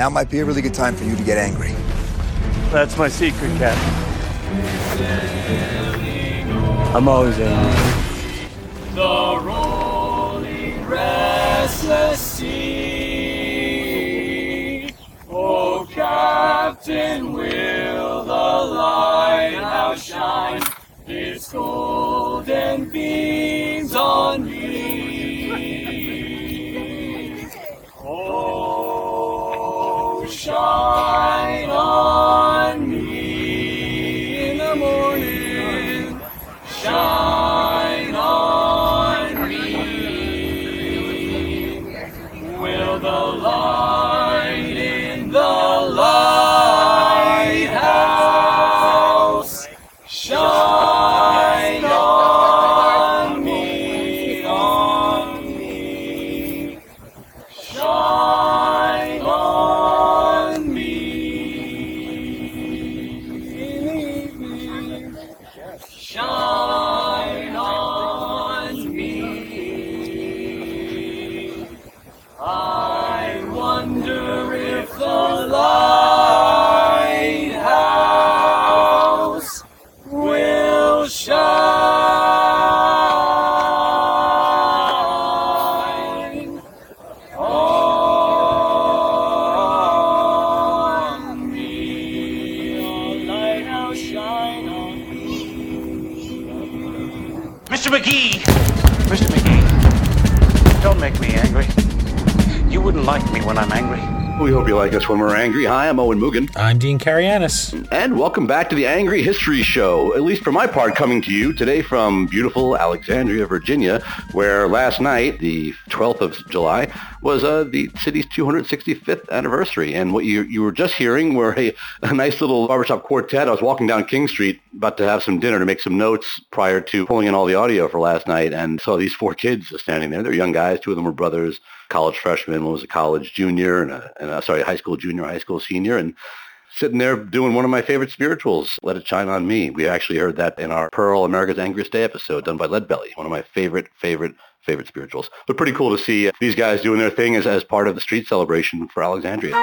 Now might be a really good time for you to get angry. That's my secret, Captain. I'm always angry. The rolling restless sea. Oh, Captain, will the lighthouse shine its golden beams on me? Oh, shine on me in the morning. Shine on me. Will the light in the lighthouse shine on me, shine on me in the evening, shine on me. I wonder if the lighthouse will shine on me. Oh, lighthouse, shine on me. Mr. McGee! Mr. McGee, don't make me angry. You wouldn't like me when I'm angry. We hope you like us when we're angry. Hi, I'm Owen Mugen. I'm Dean Karayanis. And welcome back to the Angry History Show, at least for my part, coming to you today from beautiful Alexandria, Virginia, where last night, the 12th of July, was the city's 265th anniversary. And what you were just hearing were a nice little barbershop quartet. I was walking down King Street, about to have some dinner to make some notes prior to pulling in all the audio for last night, and saw these four kids standing there. They're young guys. Two of them were brothers, college freshmen. One was a college junior and a high school junior, high school senior, and sitting there doing one of my favorite spirituals, Let It Shine on Me. We actually heard that in our Pearl, America's Angriest Day episode done by Leadbelly, one of my favorite spirituals. But pretty cool to see these guys doing their thing as part of the street celebration for Alexandria.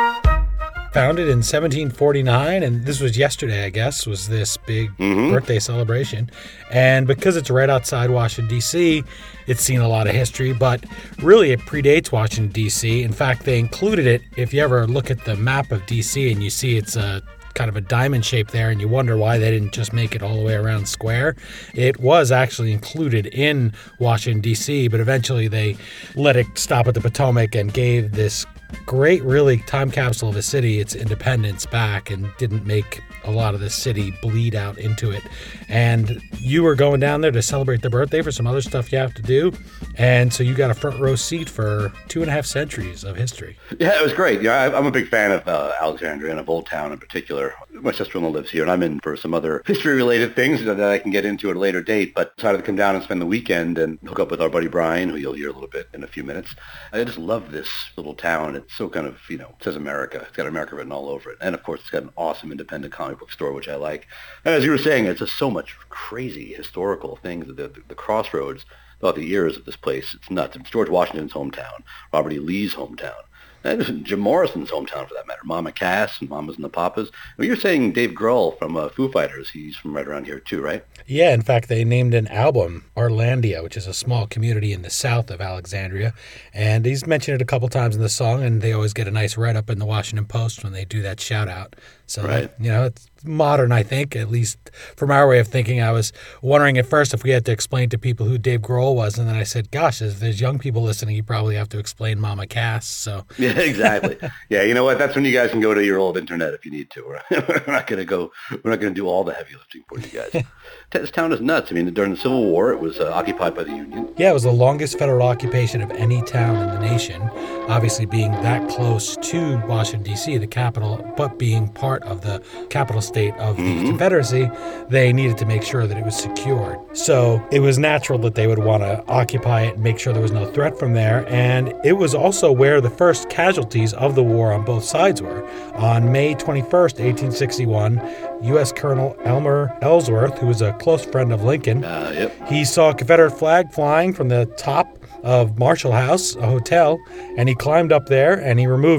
Founded in 1749, and this was yesterday, I guess, was this big birthday celebration. And because it's right outside Washington, D.C., it's seen a lot of history, but really it predates Washington, D.C. In fact, they included it, if you ever look at the map of D.C. and you see it's a kind of a diamond shape there, and you wonder why they didn't just make it all the way around square. It was actually included in Washington, D.C., but eventually they let it stop at the Potomac and gave this great, really, time capsule of a city its independence back and didn't make a lot of the city bleed out into it. And you were going down there to celebrate the birthday for some other stuff you have to do. And so you got a front row seat for 2.5 centuries of history. Yeah, it was great. Yeah, I'm a big fan of Alexandria and of Old Town in particular. My sister-in-law lives here, and I'm in for some other history-related things that I can get into at a later date, but decided to come down and spend the weekend and hook up with our buddy Brian, who you'll hear a little bit in a few minutes. I just love this little town. It's so kind of, it says America. It's got America written all over it. And, of course, it's got an awesome independent comic book store, which I like. And as you were saying, it's just so much crazy historical things. The crossroads throughout the years of this place, it's nuts. It's George Washington's hometown, Robert E. Lee's hometown, and Jim Morrison's hometown, for that matter. Mama Cass and Mamas and the Papas. Well, you're saying Dave Grohl from Foo Fighters. He's from right around here, too, right? Yeah, in fact, they named an album Arlandia, which is a small community in the south of Alexandria. And he's mentioned it a couple times in the song, and they always get a nice write-up in the Washington Post when they do that shout-out. So, right. It's modern, I think, at least from our way of thinking. I was wondering at first if we had to explain to people who Dave Grohl was, and then I said, gosh, if there's young people listening, you probably have to explain Mama Cass. So yeah, exactly. Yeah, you know what? That's when you guys can go to your old internet if you need to. We're not going to do all the heavy lifting for you guys. This town is nuts. I mean, during the Civil War, it was occupied by the Union. Yeah, it was the longest federal occupation of any town in the nation. Obviously, being that close to Washington, D.C., the capital, but being part of the capital state of the Confederacy, they needed to make sure that it was secured. So it was natural that they would want to occupy it and make sure there was no threat from there. And it was also where the first casualties of the war on both sides were. On May 21st, 1861, U.S. Colonel Elmer Ellsworth, who was a close friend of Lincoln, he saw a Confederate flag flying from the top of Marshall House, a hotel, and he climbed up there and he removed it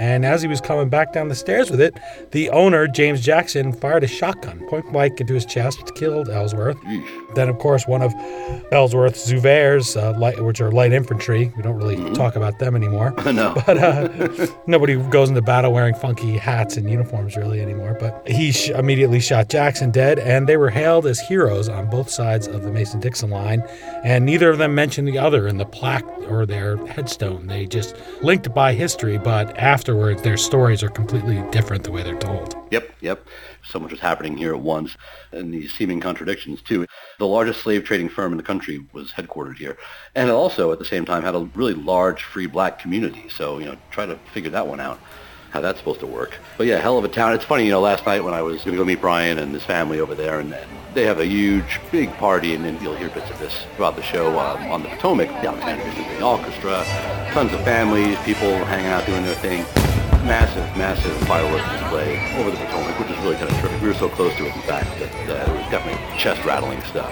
and as he was coming back down the stairs with it, the owner, James Jackson, fired a shotgun point blank into his chest, killed Ellsworth. Then, of course, one of Ellsworth's Zouvers, which are light infantry. We don't really talk about them anymore. No. But nobody goes into battle wearing funky hats and uniforms really anymore. But he immediately shot Jackson dead, and they were hailed as heroes on both sides of the Mason-Dixon line. And neither of them mentioned the other in the plaque or their headstone. They just linked by history, but afterwards their stories are completely different the way they're told. Yep. So much was happening here at once, and these seeming contradictions, too. The largest slave trading firm in the country was headquartered here, and it also, at the same time, had a really large free black community. So, try to figure that one out, how that's supposed to work. But yeah, hell of a town. It's funny, last night when I was going to go meet Brian and his family over there, and they have a huge, big party, and you'll hear bits of this throughout the show on the Potomac, the Alexandria Symphony Orchestra, tons of families, people hanging out doing their thing. Massive fireworks display over the Potomac, which is really kind of terrific. We were so close to it, in fact, that it was definitely chest-rattling stuff.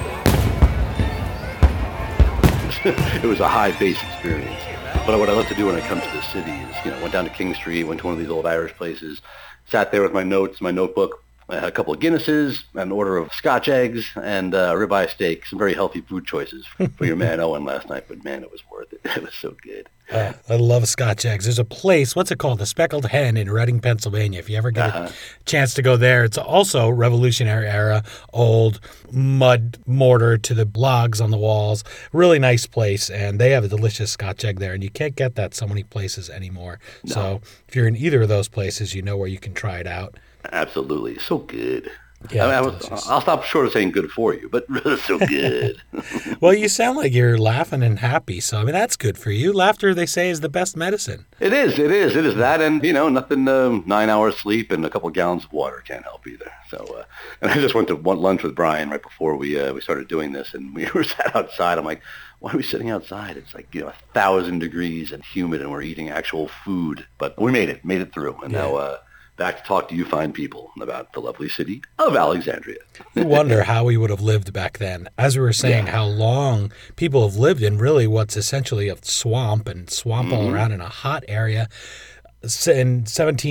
It was a high base experience. But what I love to do when I come to the city is, went down to King Street, went to one of these old Irish places, sat there with my notes, my notebook. I had a couple of Guinnesses, an order of Scotch eggs, and ribeye steak. Some very healthy food choices for your man Owen last night. But man, it was worth it. It was so good. I love Scotch eggs. There's a place, what's it called? The Speckled Hen in Reading, Pennsylvania. If you ever get a chance to go there, it's also Revolutionary era, old mud mortar to the logs on the walls. Really nice place, and they have a delicious Scotch egg there, and you can't get that so many places anymore. No. So if you're in either of those places, you know where you can try it out. Absolutely. So good. Yeah, I'll stop short of saying good for you, but it's so good. Well, you sound like you're laughing and happy, so that's good for you. Laughter, they say, is the best medicine. It is that, and nothing. 9 hours sleep and a couple gallons of water can't help either. So, and I just went to lunch with Brian right before we started doing this, and we were sat outside. I'm like, why are we sitting outside? It's like 1,000 degrees and humid, and we're eating actual food. But we made it through, and now. Back to talk to you fine people about the lovely city of Alexandria. You wonder how we would have lived back then. As we were saying, how long people have lived in really what's essentially a swamp all around in a hot area. In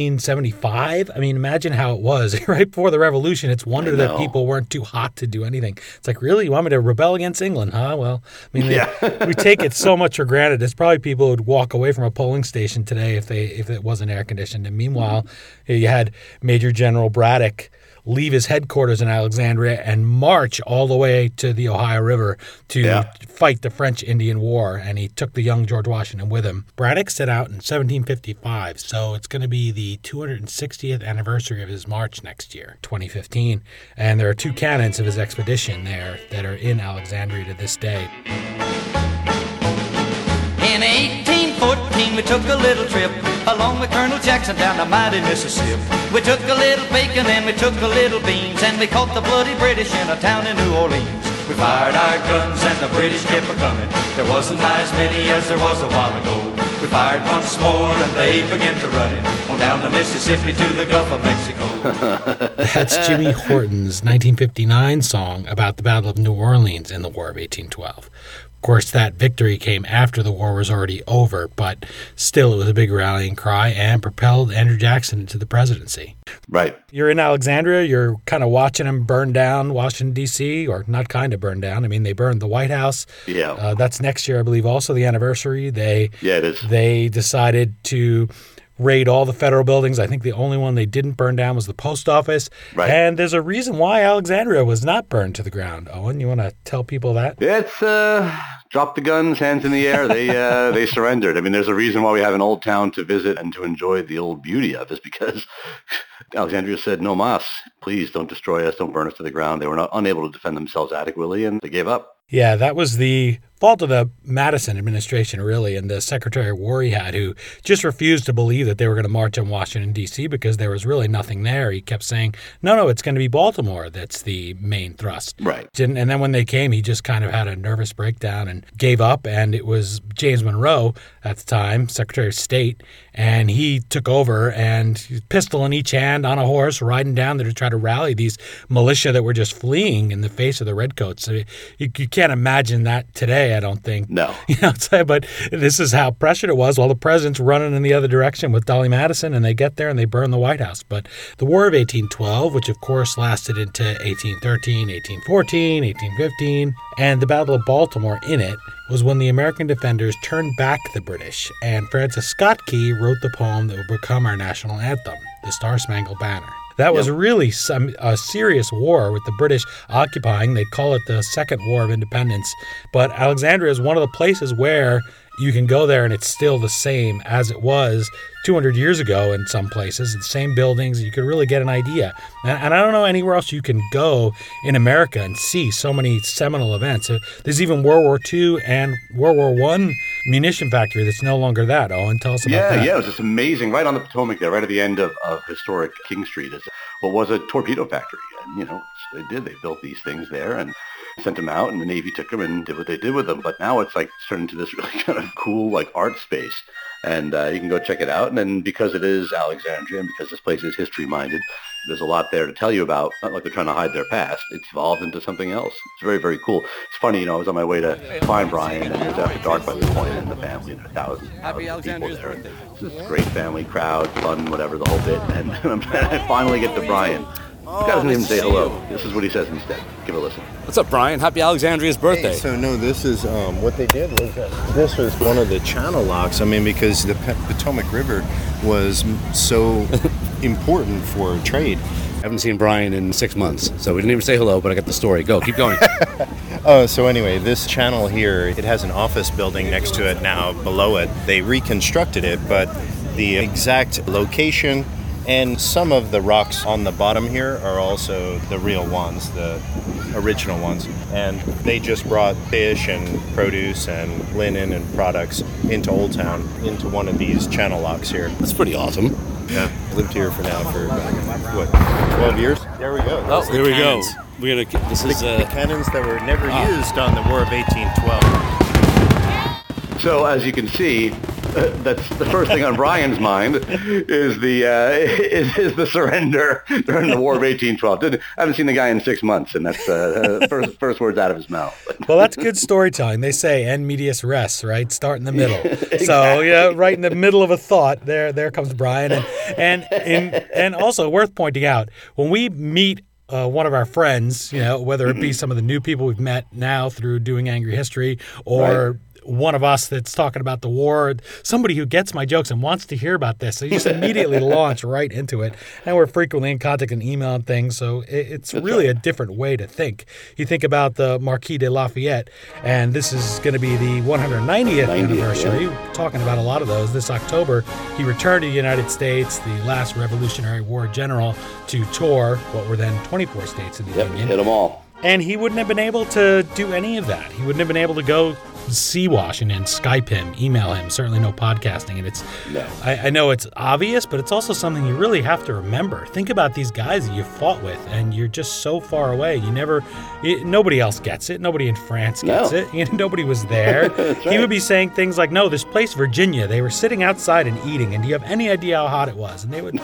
1775, imagine how it was right before the Revolution. It's wonder that people weren't too hot to do anything. It's like, really? You want me to rebel against England, huh? Well, we take it so much for granted. It's probably people who would walk away from a polling station today if it wasn't air conditioned. And meanwhile, you had Major General Braddock leave his headquarters in Alexandria and march all the way to the Ohio River to fight the French Indian War, and he took the young George Washington with him. Braddock set out in 1755, so it's going to be the 260th anniversary of his march next year, 2015, and there are 2 cannons of his expedition there that are in Alexandria to this day. In 1814, we took a little trip along with Colonel Jackson down the mighty Mississippi. We took a little bacon and we took a little beans, and we caught the bloody British in a town in New Orleans. We fired our guns and the British kept a-coming. There wasn't as many as there was a while ago. We fired once more and they began to run it on down the Mississippi to the Gulf of Mexico. That's Jimmy Horton's 1959 song about the Battle of New Orleans in the War of 1812. Of course, that victory came after the war was already over, but still it was a big rallying cry and propelled Andrew Jackson into the presidency. Right. You're in Alexandria. You're kind of watching them burn down Washington, D.C., or not kind of burn down. They burned the White House. Yeah. That's next year, I believe, also the anniversary. It is. They decided to raid all the federal buildings. I think the only one they didn't burn down was the post office. Right. And there's a reason why Alexandria was not burned to the ground. Owen, you want to tell people that? It's drop the guns, hands in the air. They surrendered. There's a reason why we have an old town to visit and to enjoy the old beauty of, is because Alexandria said, no mas, please don't destroy us, don't burn us to the ground. They were unable to defend themselves adequately, and they gave up. Yeah, that was the fault of the Madison administration, really, and the Secretary of War he had, who just refused to believe that they were going to march on Washington, D.C., because there was really nothing there. He kept saying, no, it's going to be Baltimore that's the main thrust. Right. And then when they came, he just kind of had a nervous breakdown and gave up, and it was James Monroe at the time, Secretary of State, and he took over, and pistol in each hand on a horse, riding down there to try to rally these militia that were just fleeing in the face of the redcoats. So you can't imagine that today. today, I don't think. No. But this is how pressured it was while the president's running in the other direction with Dolly Madison, and they get there and they burn the White House. But the War of 1812, which of course lasted into 1813, 1814, 1815, and the Battle of Baltimore in it, was when the American defenders turned back the British, and Francis Scott Key wrote the poem that would become our national anthem, the Star-Spangled Banner. That was really a serious war with the British occupying. They'd call it the Second War of Independence. But Alexandria is one of the places where you can go there and it's still the same as it was 200 years ago in some places. The same buildings. You could really get an idea. And I don't know anywhere else you can go in America and see so many seminal events. There's even World War II and World War I munition factory that's no longer that. Owen, tell us about that. Yeah, it was just amazing. Right on the Potomac there, right at the end of historic King Street, is what was a torpedo factory. And, they did. They built these things there and sent them out, and the Navy took them and did what they did with them. But now it's like turned into this really kind of cool like art space. And you can go check it out. And then because it is Alexandria and because this place is history-minded, there's a lot there to tell you about. Not like they're trying to hide their past. It's evolved into something else. It's very, very cool. It's funny, I was on my way to find Brian, and it was after dark by this point, and the family, and thousands of people there. And it's this great family crowd, fun, whatever, the whole bit. And I finally get to Brian. This guy doesn't even say hello. This is what he says instead. Give it a listen. What's up, Brian? Happy Alexandria's birthday. Hey, so no, this is what they did was this was one of the channel locks. I mean, because the Potomac River was so important for trade. I haven't seen Brian in 6 months, so we didn't even say hello, but I got the story. Go, keep going. So anyway, this channel here, it has an office building next to it now. Below it, they reconstructed it, but the exact location and some of the rocks on the bottom here are also the real ones, the original ones. And they just brought fish and produce and linen and products into Old Town, into one of these channel locks here. That's pretty awesome. Yeah, lived here for now for, 12 years? There we go. Oh, here we go. We're gonna. This is the cannons that were never used on the War of 1812. So as you can see, that's the first thing on Brian's mind is the surrender during the War of 1812. I haven't seen the guy in 6 months, and that's first words out of his mouth. Well, that's good storytelling. They say "en medias res," right? Start in the middle. Exactly. So right in the middle of a thought, there comes Brian, and also worth pointing out when we meet one of our friends, whether it be some of the new people we've met now through doing Angry History or one of us that's talking about the war, somebody who gets my jokes and wants to hear about this. So you just immediately launch right into it. And we're frequently in contact and email and things. So it's really a different way to think. You think about the Marquis de Lafayette, and this is going to be the 190th anniversary. Yeah. We're talking about a lot of those. This October, he returned to the United States, the last Revolutionary War general, to tour what were then 24 states in the Union. Hit them all. And he wouldn't have been able to do any of that. He wouldn't have been able to go see Washington, Skype him, email him, certainly no podcasting. And I know it's obvious, but it's also something you really have to remember. Think about these guys that you fought with, and you're just so far away. Nobody else gets it. Nobody in France gets it. Nobody was there. Right. He would be saying things like, no, this place, Virginia, they were sitting outside and eating, and do you have any idea how hot it was? And they would,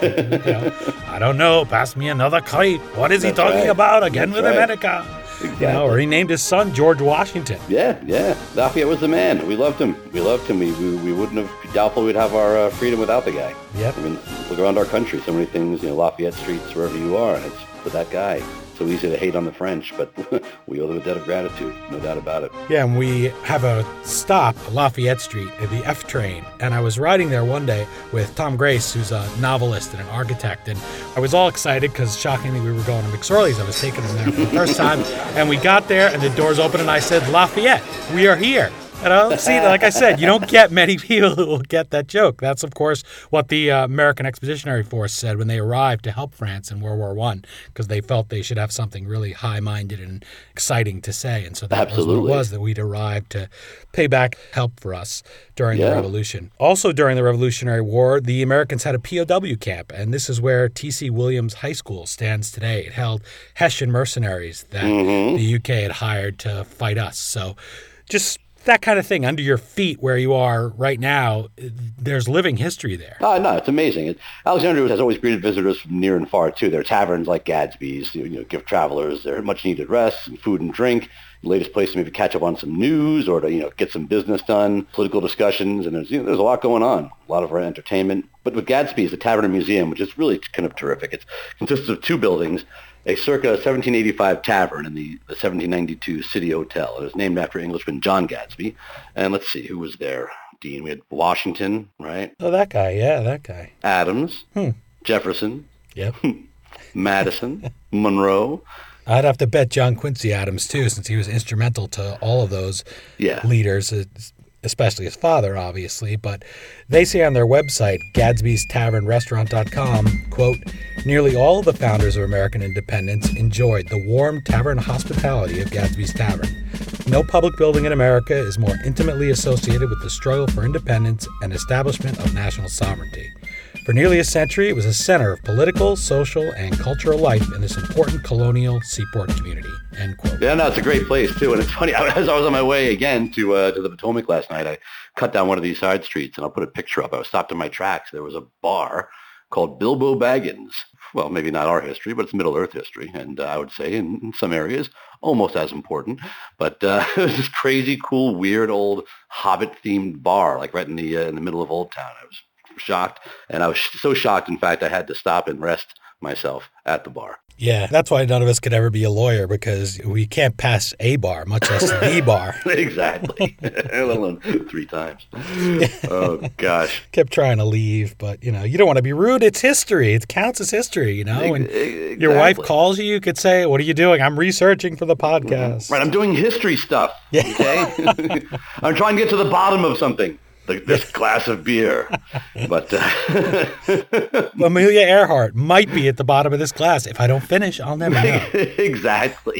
I don't know, pass me another kite. What is he talking about? Again with America. Exactly. Or he named his son George Washington. Yeah. Lafayette was the man. We loved him. We wouldn't have, doubtful we'd have our freedom without the guy. Yep. I mean, look around our country. So many things, Lafayette streets, wherever you are, and it's for that guy. So easy to hate on the French, but we owe them a debt of gratitude, no doubt about it. Yeah, and we have a stop, Lafayette Street, at the F train. And I was riding there one day with Tom Grace, who's a novelist and an architect. And I was all excited because, shockingly, we were going to McSorley's. I was taking him there for the first time. And we got there, and the doors opened, and I said, Lafayette, we are here. See, like I said, you don't get many people who will get that joke. That's, of course, what the American Expeditionary Force said when they arrived to help France in World War I, because they felt they should have something really high-minded and exciting to say. And so that was what it was, that we'd arrived to pay back help for us during the Revolution. Also during the Revolutionary War, the Americans had a POW camp, and this is where T.C. Williams High School stands today. It held Hessian mercenaries that the UK had hired to fight us. So just that kind of thing under your feet where you are right now, there's living history there. No, it's amazing. Alexandria has always greeted visitors from near and far, too. There are taverns like Gadsby's, give travelers their much-needed rest and food and drink. The latest place to maybe catch up on some news or to, get some business done, political discussions, and there's a lot going on, a lot of entertainment. But with Gadsby's, the Tavern and Museum, which is really kind of terrific. It consists of 2 buildings, a circa 1785 tavern and the 1792 City Hotel. It was named after Englishman John Gadsby. And let's see, who was there? Dean, we had Washington, right? Oh, that guy. Yeah, that guy. Adams, Jefferson, yep, Madison, Monroe. I'd have to bet John Quincy Adams, too, since he was instrumental to all of those leaders, especially his father, obviously. But they say on their website, Gadsby'sTavernRestaurant.com, quote, nearly all of the founders of American independence enjoyed the warm tavern hospitality of Gadsby's Tavern. No public building in America is more intimately associated with the struggle for independence and establishment of national sovereignty. For nearly a century, it was a center of political, social, and cultural life in this important colonial seaport community, end quote. Yeah, no, it's a great place, too. And it's funny, as I was on my way again to the Potomac last night, I cut down one of these side streets, and I'll put a picture up. I was stopped in my tracks. There was a bar called Bilbo Baggins. Well, maybe not our history, but it's Middle-earth history. And I would say in some areas, almost as important. But it was this crazy, cool, weird, old Hobbit-themed bar, like right in the middle of Old Town. I was shocked, and I was so shocked, in fact, I had to stop and rest myself at the bar. Yeah, that's why none of us could ever be a lawyer, because we can't pass a bar, much less the bar. Exactly. Let alone 3 times. Oh, gosh. Kept trying to leave, but, you don't want to be rude. It's history. It counts as history, When exactly. Your wife calls you could say, what are you doing? I'm researching for the podcast. Right, I'm doing history stuff, okay? I'm trying to get to the bottom of something. This glass of beer. But Amelia Earhart might be at the bottom of this glass. If I don't finish, I'll never know. Exactly.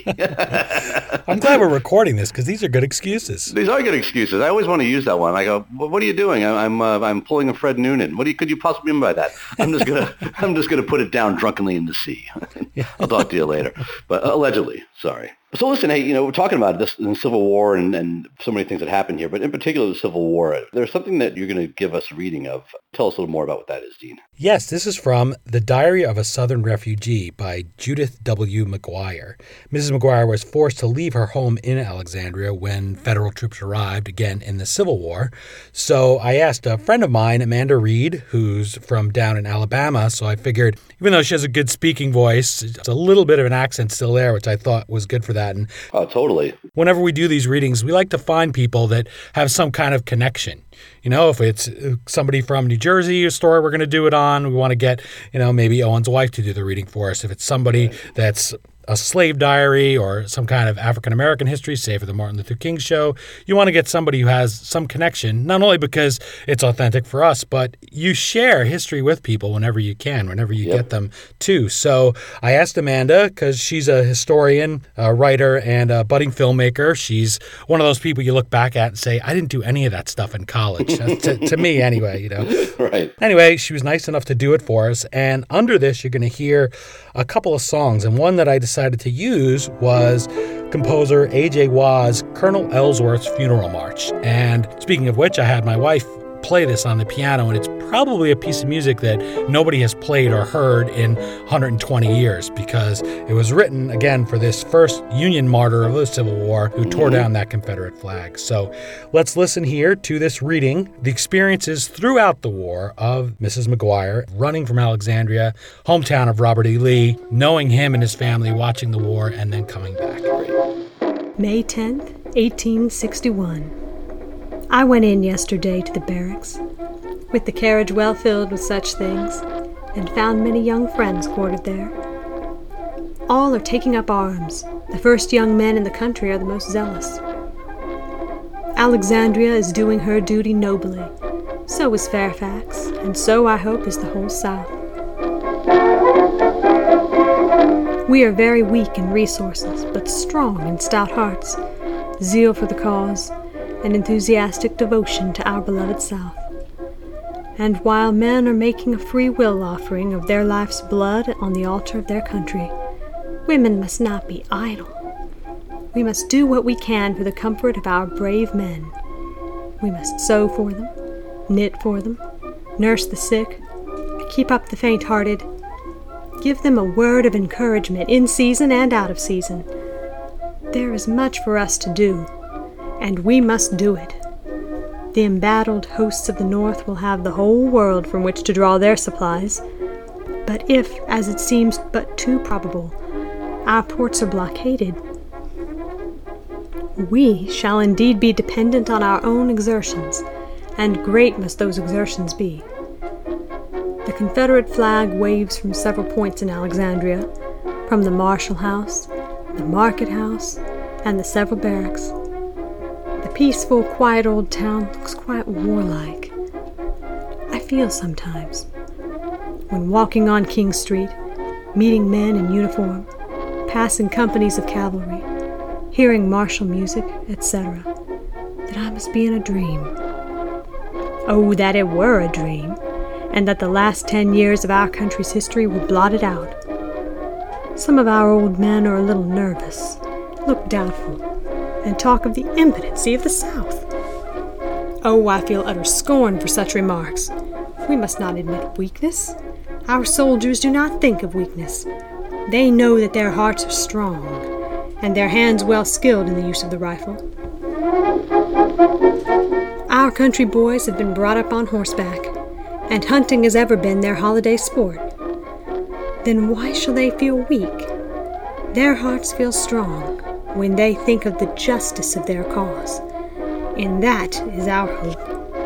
I'm glad we're recording this because these are good excuses. These are good excuses. I always want to use that one. I go, what are you doing? I'm pulling a Fred Noonan. Could you possibly mean by that? I'm just gonna put it down drunkenly in the sea. I'll talk to you later. But allegedly, sorry. So listen, hey, we're talking about this in the Civil War and so many things that happened here, but in particular the Civil War. There's something that you're going to give us a reading of. Tell us a little more about what that is, Dean. Yes, this is from The Diary of a Southern Refugee by Judith W. McGuire. Mrs. McGuire was forced to leave her home in Alexandria when federal troops arrived, again, in the Civil War. So I asked a friend of mine, Amanda Reed, who's from down in Alabama, so I figured, even though she has a good speaking voice, it's a little bit of an accent still there, which I thought was good for that. And totally. Whenever we do these readings, we like to find people that have some kind of connection. If it's somebody from New Jersey, a story we're going to do it on, we want to get, maybe Owen's wife to do the reading for us. If it's somebody that's a slave diary or some kind of African-American history, say for the Martin Luther King show, you want to get somebody who has some connection, not only because it's authentic for us, but you share history with people whenever you can, whenever you get them too. So I asked Amanda, because she's a historian, a writer, and a budding filmmaker. She's one of those people you look back at and say, I didn't do any of that stuff in college. to me anyway, Right. Anyway, she was nice enough to do it for us. And under this, you're going to hear a couple of songs. And one that I decided to use was composer A.J. Wa's Colonel Ellsworth's Funeral March. And speaking of which, I had my wife play this on the piano, and it's probably a piece of music that nobody has played or heard in 120 years because it was written, again, for this first Union martyr of the Civil War who tore down that Confederate flag. So let's listen here to this reading, the experiences throughout the war of Mrs. McGuire, running from Alexandria, hometown of Robert E. Lee, knowing him and his family, watching the war, and then coming back. May 10th, 1861. I went in yesterday to the barracks, with the carriage well filled with such things, and found many young friends quartered there. All are taking up arms. The first young men in the country are the most zealous. Alexandria is doing her duty nobly. So is Fairfax, and so, I hope, is the whole South. We are very weak in resources, but strong in stout hearts, zeal for the cause, and enthusiastic devotion to our beloved South. And while men are making a free will offering of their life's blood on the altar of their country, women must not be idle. We must do what we can for the comfort of our brave men, We must sew for them, knit for them, nurse the sick, keep up the faint-hearted, give them a word of encouragement in season and out of season. There is much for us to do, and we must do it. The embattled hosts of the North will have the whole world from which to draw their supplies. But if, as it seems but too probable, our ports are blockaded, we shall indeed be dependent on our own exertions, and great must those exertions be. The Confederate flag waves from several points in Alexandria, from the Marshall House, the Market House, and the several barracks. The peaceful, quiet old town looks quite warlike. I feel sometimes, when walking on King Street, meeting men in uniform, passing companies of cavalry, hearing martial music, etc., that I must be in a dream. Oh, that it were a dream, and that the last 10 years of our country's history were blotted out. Some of our old men are a little nervous, look doubtful, and talk of the impotency of the South. Oh, I feel utter scorn for such remarks. We must not admit weakness. Our soldiers do not think of weakness. They know that their hearts are strong, and their hands well skilled in the use of the rifle. Our country boys have been brought up on horseback, and hunting has ever been their holiday sport. Then why shall they feel weak? Their hearts feel strong when they think of the justice of their cause, and that is our hope.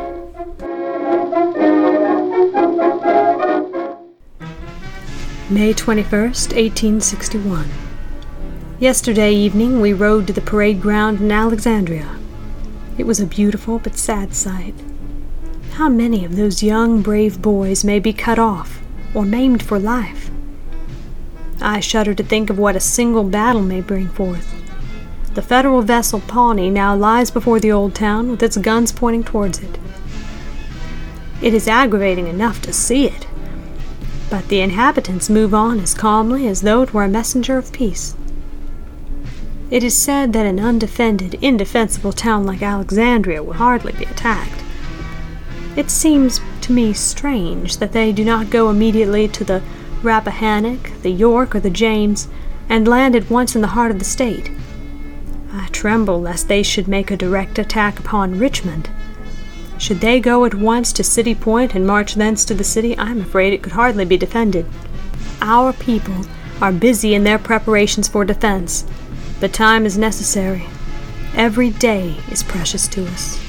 May 21st, 1861. Yesterday evening we rode to the parade ground in Alexandria. It was a beautiful but sad sight. How many of those young, brave boys may be cut off or maimed for life? I shudder to think of what a single battle may bring forth. The Federal vessel Pawnee now lies before the old town with its guns pointing towards it. It is aggravating enough to see it, but the inhabitants move on as calmly as though it were a messenger of peace. It is said that an undefended, indefensible town like Alexandria will hardly be attacked. It seems to me strange that they do not go immediately to the Rappahannock, the York, or the James, and land at once in the heart of the state. I tremble lest they should make a direct attack upon Richmond. Should they go at once to City Point and march thence to the city, I am afraid it could hardly be defended. Our people are busy in their preparations for defense, but time is necessary. Every day is precious to us.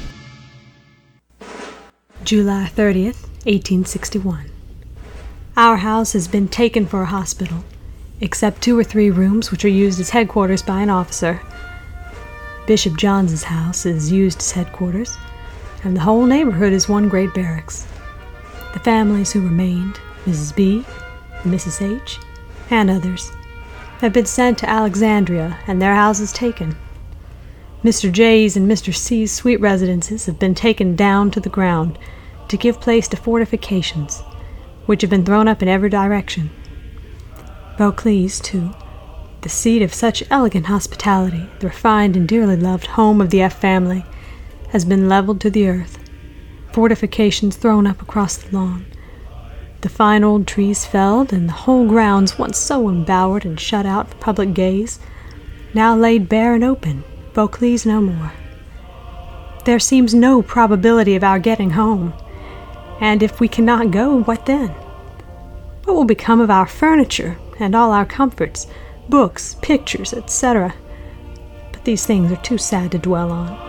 July 30th, 1861. Our house has been taken for a hospital, except 2 or 3 rooms which are used as headquarters by an officer. Bishop Johns's house is used as headquarters, and the whole neighborhood is one great barracks. The families who remained, Mrs. B., Mrs. H., and others, have been sent to Alexandria and their houses taken. Mr. J.'s and Mr. C.'s sweet residences have been taken down to the ground to give place to fortifications, which have been thrown up in every direction. Vaucluse, too, the seat of such elegant hospitality, the refined and dearly loved home of the F family, has been leveled to the earth, fortifications thrown up across the lawn, the fine old trees felled, and the whole grounds, once so embowered and shut out for public gaze, now laid bare and open, Vaucluse no more. There seems no probability of our getting home, and if we cannot go, what then? What will become of our furniture and all our comforts, books, pictures, etc.? But these things are too sad to dwell on.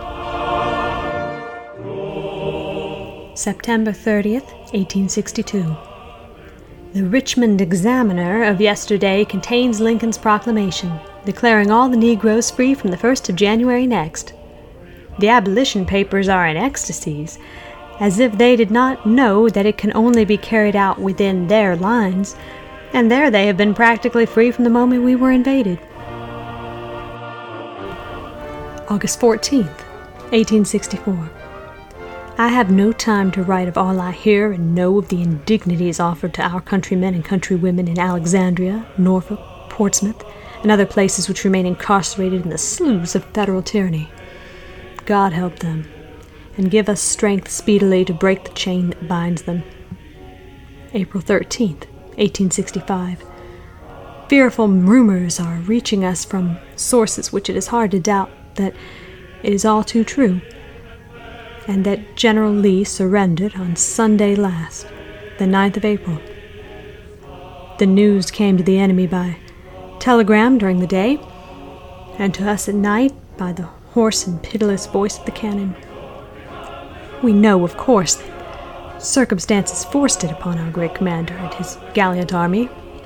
September 30th, 1862. The Richmond Examiner of yesterday contains Lincoln's proclamation, declaring all the Negroes free from the 1st of January next. The abolition papers are in ecstasies, as if they did not know that it can only be carried out within their lines, and there they have been practically free from the moment we were invaded. August 14th, 1864. I have no time to write of all I hear and know of the indignities offered to our countrymen and countrywomen in Alexandria, Norfolk, Portsmouth, and other places which remain incarcerated in the sloughs of federal tyranny. God help them, and give us strength speedily to break the chain that binds them. April 13th, 1865. Fearful rumors are reaching us from sources which it is hard to doubt that it is all too true, and that General Lee surrendered on Sunday last, the 9th of April. The news came to the enemy by telegram during the day, and to us at night by the hoarse and pitiless voice of the cannon. We know, of course, that circumstances forced it upon our great commander and his gallant army.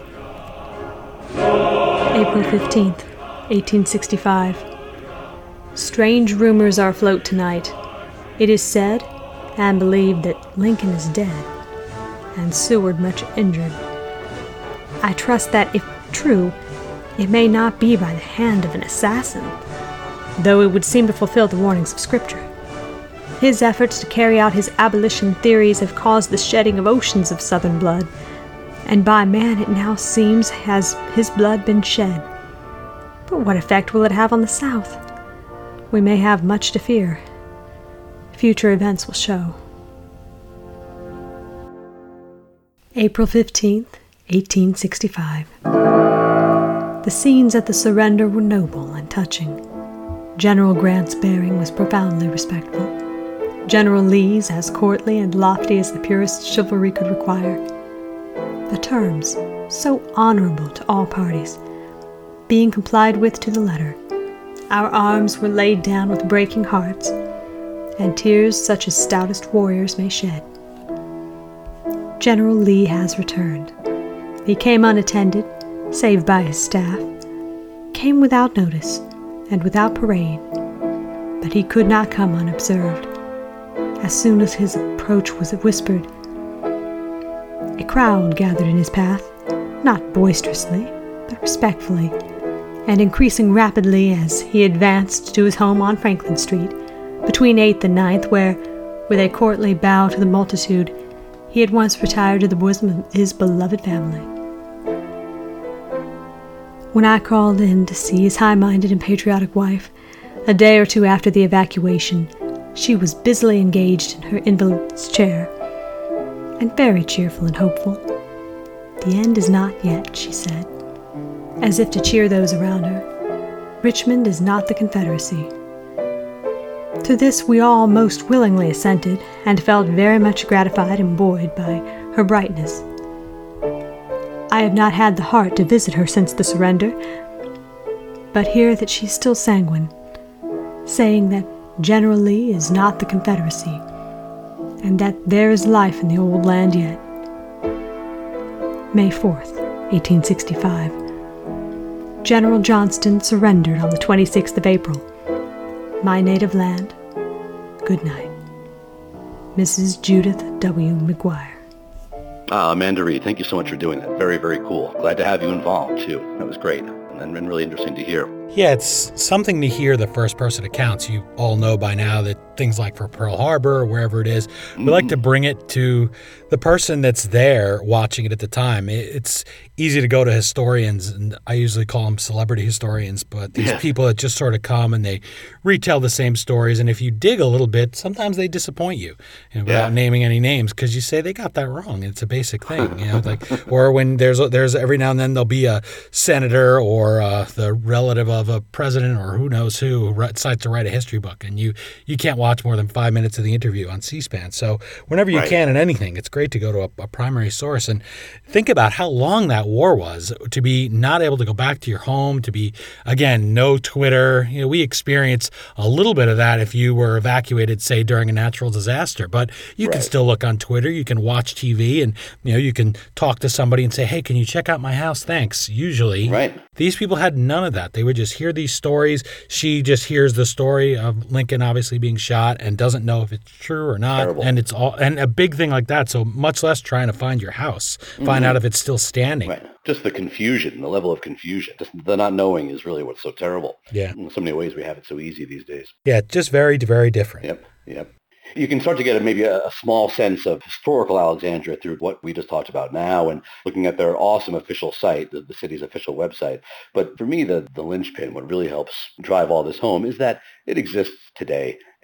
April 15th, 1865. Strange rumors are afloat tonight. It is said and believed that Lincoln is dead, and Seward much injured. I trust that, if true, it may not be by the hand of an assassin, though it would seem to fulfill the warnings of Scripture. His efforts to carry out his abolition theories have caused the shedding of oceans of Southern blood, and by man it now seems has his blood been shed. But what effect will it have on the South? We may have much to fear. Future events will show. April 15th, 1865. The scenes at the surrender were noble and touching. General Grant's bearing was profoundly respectful. General Lee's as courtly and lofty as the purest chivalry could require. The terms, so honorable to all parties, being complied with to the letter, our arms were laid down with breaking hearts, and tears such as stoutest warriors may shed. General Lee has returned. He came unattended, save by his staff, came without notice and without parade, but he could not come unobserved. As soon as his approach was whispered, a crowd gathered in his path, not boisterously, but respectfully, and increasing rapidly as he advanced to his home on Franklin Street, between 8th and 9th, where, with a courtly bow to the multitude, he had once retired to the bosom of his beloved family. When I called in to see his high-minded and patriotic wife, a day or two after the evacuation, she was busily engaged in her invalid's chair, and very cheerful and hopeful. "The end is not yet," she said, as if to cheer those around her. "Richmond is not the Confederacy." To this we all most willingly assented, and felt very much gratified and buoyed by her brightness. I have not had the heart to visit her since the surrender, but hear that she is still sanguine, saying that General Lee is not the Confederacy, and that there is life in the old land yet. May 4th, 1865. General Johnston surrendered on the 26th of April. My native land. Good night. Mrs. Judith W. McGuire. Amanda Reed, thank you so much for doing that. Very, very cool. Glad to have you involved, too. That was great and really interesting to hear. Yeah, it's something to hear the first-person accounts. You all know by now that things like for Pearl Harbor or wherever it is, we like to bring it to the person that's there watching it at the time. It's easy to go to historians, and I usually call them celebrity historians, but these people that just sort of come and they retell the same stories, and if you dig a little bit, sometimes they disappoint you, without naming any names, because you say they got that wrong. It's a basic thing, or when there's every now and then there'll be a senator or the relative of a president or who knows who decides to write a history book, and you can't watch more than 5 minutes of the interview on C-SPAN. So whenever you can in anything, it's great to go to a primary source and think about how long that war was, to be not able to go back to your home, to be, again, no Twitter. We experience a little bit of that if you were evacuated, say, during a natural disaster, but you can still look on Twitter, you can watch TV, and you can talk to somebody and say, hey, can you check out my house? Thanks. Usually. These people had none of that. They would just hear these stories. She just hears the story of Lincoln obviously being shot and doesn't know if it's true or not. Terrible. And it's and a big thing like that. So much less trying to find your house, find out if it's still standing. Just the confusion, the level of confusion, just the not knowing is really what's so terrible. Yeah. In so many ways we have it so easy these days. Yeah, just very, very different. Yep. You can start to get maybe a small sense of historical Alexandria through what we just talked about now and looking at their awesome official site, the city's official website. But for me, the linchpin, what really helps drive all this home is that it exists today.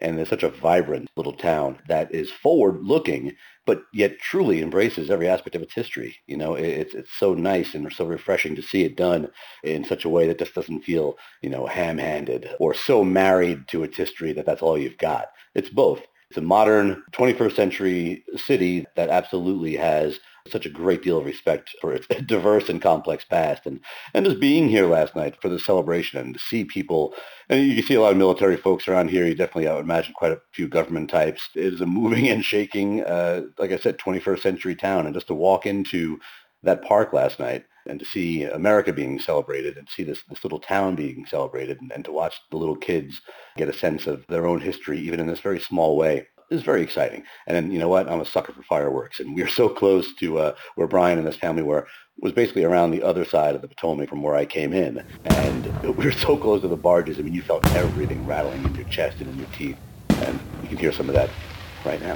And it's such a vibrant little town that is forward-looking, but yet truly embraces every aspect of its history. It's so nice and so refreshing to see it done in such a way that just doesn't feel, ham-handed or so married to its history that that's all you've got. It's both. It's a modern 21st century city that absolutely has such a great deal of respect for its diverse and complex past. And just being here last night for the celebration and to see people, and you can see a lot of military folks around here. You definitely, I would imagine, quite a few government types. It is a moving and shaking, like I said, 21st century town. And just to walk into that park last night and to see America being celebrated and see this little town being celebrated and to watch the little kids get a sense of their own history, even in this very small way, is very exciting. And then, you know what? I'm a sucker for fireworks. And we are so close to where Brian and his family was basically around the other side of the Potomac from where I came in. And we were so close to the barges. I mean, you felt everything rattling in your chest and in your teeth. And you can hear some of that right now.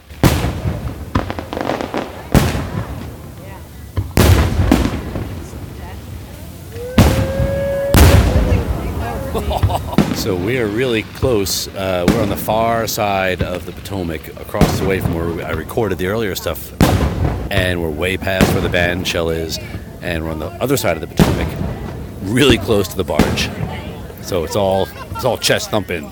So we are really close. We're on the far side of the Potomac, across the way from where I recorded the earlier stuff, and we're way past where the band shell is, and we're on the other side of the Potomac, really close to the barge. So it's all chest thumping.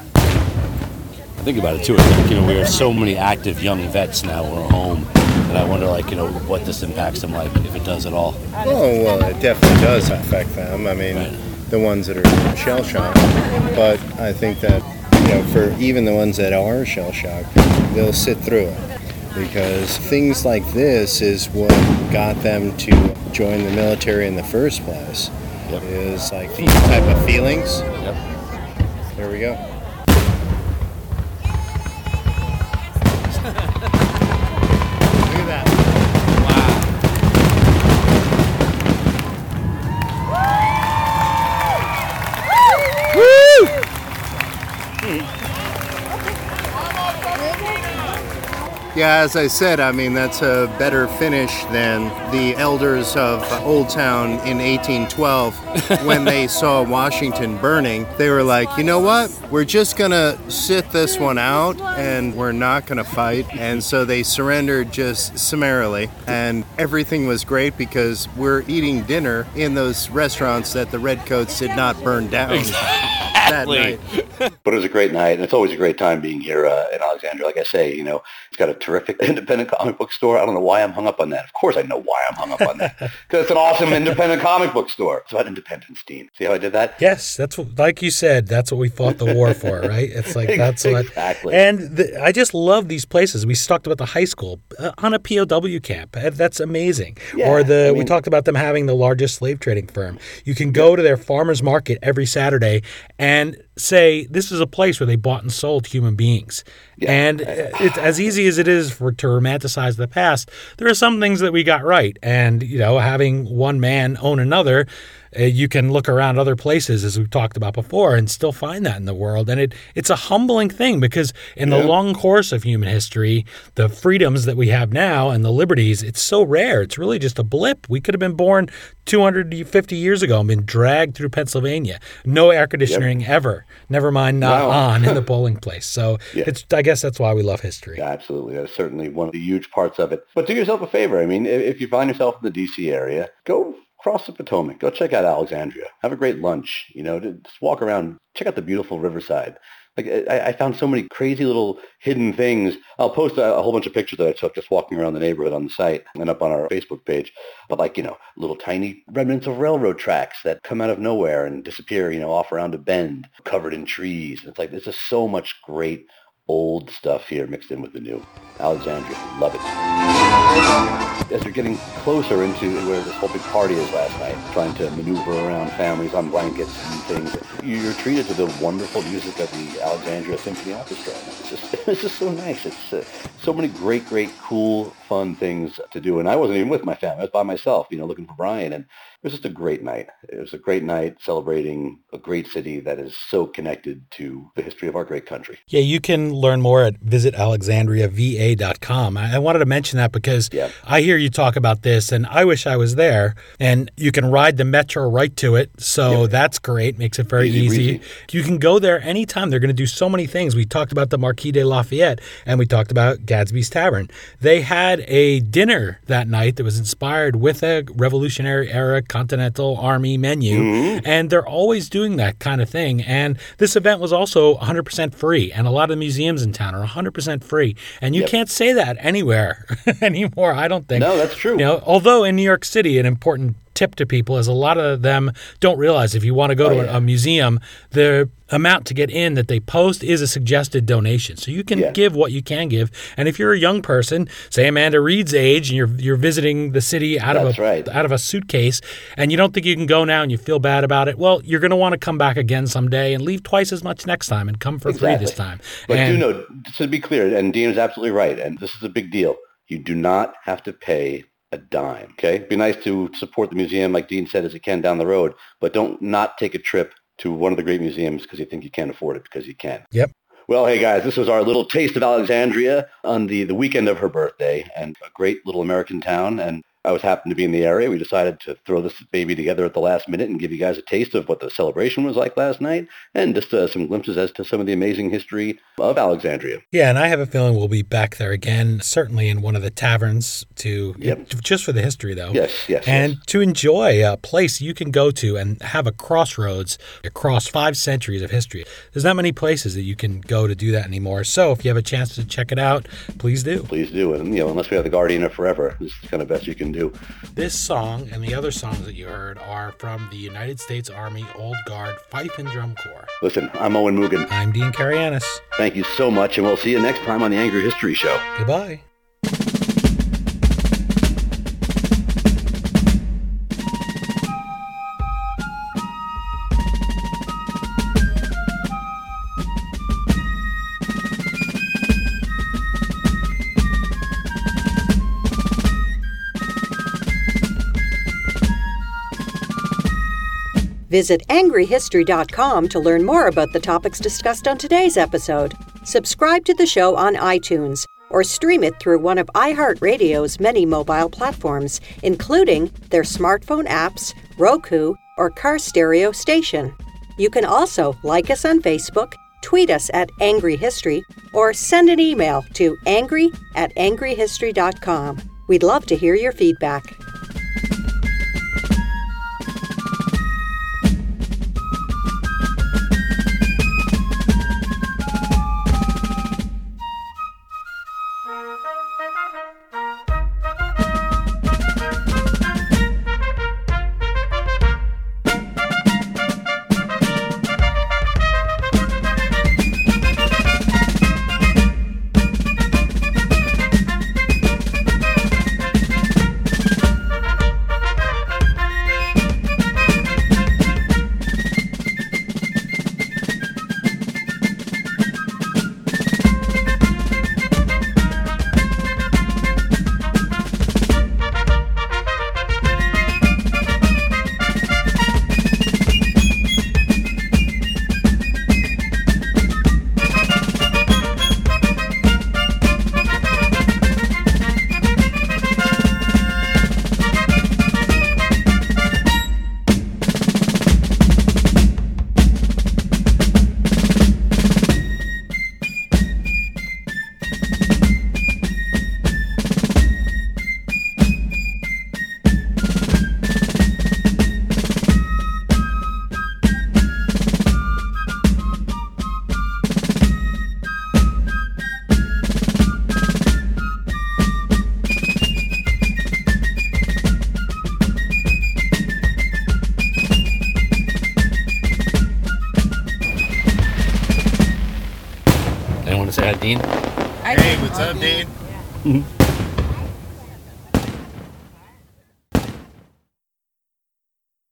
I think about it too. I think, we have so many active young vets now who are home, and I wonder, what this impacts them like, if it does at all. Oh well, it definitely does affect them. I mean. Right. The ones that are shell-shocked, but I think that, for even the ones that are shell-shocked, they'll sit through it, because things like this is what got them to join the military in the first place. Yep. Is like these type of feelings. Yep. There we go. Look at that. Yeah, as I said, I mean, that's a better finish than the elders of Old Town in 1812 when they saw Washington burning. They were like, you know what? We're just going to sit this one out and we're not going to fight. And so they surrendered just summarily. And everything was great because we're eating dinner in those restaurants that the Redcoats did not burn down. That night. But it was a great night, and it's always a great time being here in Alexandria. Like I say, it's got a terrific independent comic book store. I don't know why I'm hung up on that. Of course I know why I'm hung up on that. Because it's an awesome independent comic book store. It's about independence, Dean. See how I did that? Yes, that's what, like you said, that's what we fought the war for, right? It's like that's what. Exactly. And I just love these places. We talked about the high school on a POW camp. That's amazing. Yeah, or we talked about them having the largest slave trading firm. You can go to their farmers market every Saturday and say this is a place where they bought and sold human beings. Yeah. And it's as easy as it is to romanticize the past. There are some things that we got right. And, having one man own another, you can look around other places, as we've talked about before, and still find that in the world. And it's a humbling thing because in the long course of human history, the freedoms that we have now and the liberties, it's so rare. It's really just a blip. We could have been born 250 years ago and been dragged through Pennsylvania. No air conditioning ever. Never mind not on in the polling place. So I guess that's why we love history. Yeah, absolutely. That's certainly one of the huge parts of it. But do yourself a favor. I mean, if you find yourself in the D.C. area, go cross the Potomac. Go check out Alexandria. Have a great lunch. Just walk around. Check out the beautiful Riverside. Like I found so many crazy little hidden things. I'll post a whole bunch of pictures that I took just walking around the neighborhood on the site and up on our Facebook page. But little tiny remnants of railroad tracks that come out of nowhere and disappear, off around a bend, covered in trees. It's like there's just so much great old stuff here mixed in with the new. Alexandria, love it. As you're getting closer into where this whole big party is last night, trying to maneuver around families on blankets and things, you're treated to the wonderful music of the Alexandria Symphony Orchestra. It's just so nice. It's so many great, cool, fun things to do. And I wasn't even with my family. I was by myself, looking for Brian. And It was just a great night. It was a great night celebrating a great city that is so connected to the history of our great country. Yeah, you can learn more at visitalexandriava.com. I wanted to mention that because I hear you talk about this, and I wish I was there. And you can ride the metro right to it, so that's great. Makes it very easy. You can go there anytime. They're going to do so many things. We talked about the Marquis de Lafayette, and we talked about Gadsby's Tavern. They had a dinner that night that was inspired with a Revolutionary-era Continental Army menu, and they're always doing that kind of thing. And this event was also 100% free, and a lot of the museums in town are 100% free. And you can't say that anywhere anymore, I don't think. No, that's true. You know, although in New York City, an important tip to people is a lot of them don't realize if you want to go to a museum, the amount to get in that they post is a suggested donation. So you can give what you can give. And if you're a young person, say Amanda Reed's age, and you're visiting the city out of a suitcase, and you don't think you can go now and you feel bad about it, well, you're going to want to come back again someday and leave twice as much next time and come for free this time. But do know, to be clear, and Dean is absolutely right, and this is a big deal, you do not have to pay a dime, okay? It'd be nice to support the museum, like Dean said, as you can down the road, but don't not take a trip to one of the great museums because you think you can't afford it, because you can. Yep. Well, hey guys, this was our little taste of Alexandria on the weekend of her birthday, and a great little American town, and I was happened to be in the area. We decided to throw this baby together at the last minute and give you guys a taste of what the celebration was like last night, and just some glimpses as to some of the amazing history of Alexandria. Yeah, and I have a feeling we'll be back there again, certainly in one of the taverns just for the history, though. Yes. And to enjoy a place you can go to and have a crossroads across 5 centuries of history. There's not many places that you can go to do that anymore. So if you have a chance to check it out, please do. Please do. And, unless we have the Guardian of Forever, this is kind of best you can do. This song and the other songs that you heard are from the United States Army Old Guard Fife and Drum Corps. Listen, I'm Owen Mugen. I'm Dean Karayanis. Thank you so much, and we'll see you next time on the Angry History Show. Goodbye. Visit angryhistory.com to learn more about the topics discussed on today's episode. Subscribe to the show on iTunes or stream it through one of iHeartRadio's many mobile platforms, including their smartphone apps, Roku, or car stereo station. You can also like us on Facebook, tweet us at Angry History, or send an email to angry@angryhistory.com. We'd love to hear your feedback. Dean? Hey, what's up, Dean?